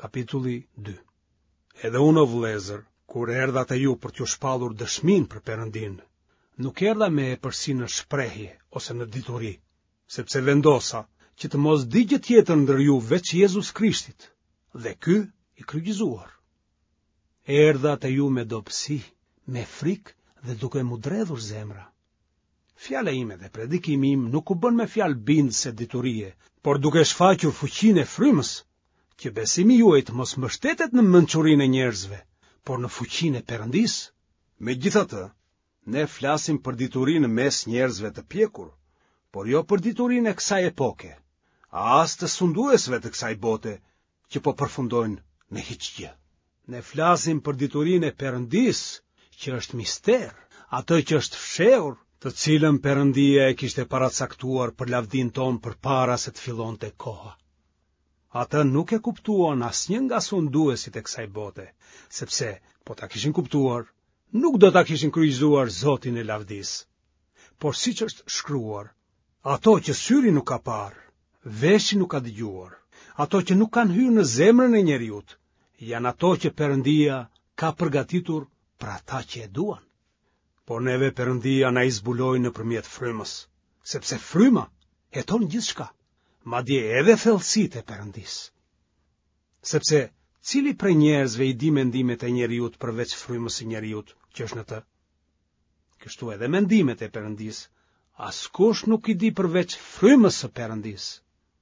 Kapitulli 2. Edhe unë, o vëllezër, kur erdha te ju për t'ju shpallur dëshmin për Perëndin, nuk erdha me e përsi në shprehje ose në dituri, sepse vendosa që të mos digje tjetër ndër ju veç Jezus Krishtit, dhe ky i kryqëzuar. Erdha te ju me dobësi, me frikë dhe duke mu dredhur zemra. Fjala ime dhe predikimi im nuk u bën me fjalë bindëse diturie, por duke shfaqur fuqinë e frymës, që besimi juaj të mos mbështetet në mençurinë e njerëzve, por në fuqinë e Perëndisë. Megjithatë, ne flasim për diturinë mes njerëzve të pjekur, por jo për diturinë e kësaj epoke, as të sunduesve të kësaj bote që po përfundojnë në hiçgjë. Ne flasim për diturinë e Perëndisë, që është mister, atë që është fshehur, të cilën Perëndia e kishte paracaktuar për lavdin ton përpara se të fillonte koha. Ata nuk e kuptuan asnjë nga sunduesit e kësaj bote, sepse po ta kishin kuptuar, nuk do ta kishin kryqëzuar Zotin e lavdisë. Por siç është shkruar, ato që syri nuk ka parë, veshi nuk ka dëgjuar, ato që nuk kanë hyrë në zemrën e njeriut, janë ato që Perëndia ka përgatitur për ata që e duan. Por neve Perëndia na i zbuloi nëpërmjet frymës, sepse fryma heton gjithçka, madje edhe thellësitë e Perëndisë. Sepse cili prej njerëzve i di mendimet e njeriut përveç frymës së njeriut që është në të? Kështu edhe mendimet e Perëndisë, askush nuk i di përveç frymës së Perëndisë.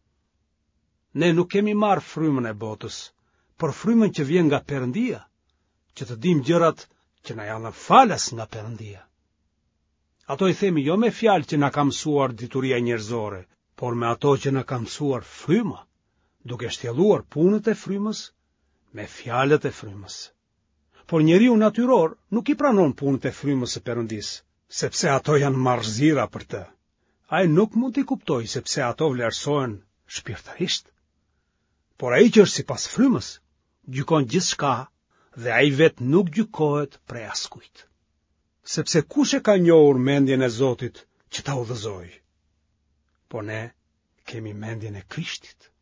Ne nuk kemi marrë frymën e botës, por frymën që vjen nga Perëndia, që të dim gjërat që na janë falas nga Perëndia. Ato i themi jo me fjalë që na ka mësuar dituria njerëzore, por me ato që na ka mësuar fryma, duke shtjelluar punët e frymës me fjalët e frymës. Por njeriu natyror nuk i pranon punët e frymës së Perëndisë, sepse ato janë marrëzira për të. Ai nuk mund t'i kuptojë sepse ato vlerësohen shpirtërisht. Por ai që është sipas frymës, gjykon gjithçka dhe ai vet nuk gjykohet prej askujt. Sepse kush e ka njohur mendjen e Zotit që ta udhëzojë? Po ne kemi mendjen e Krishtit.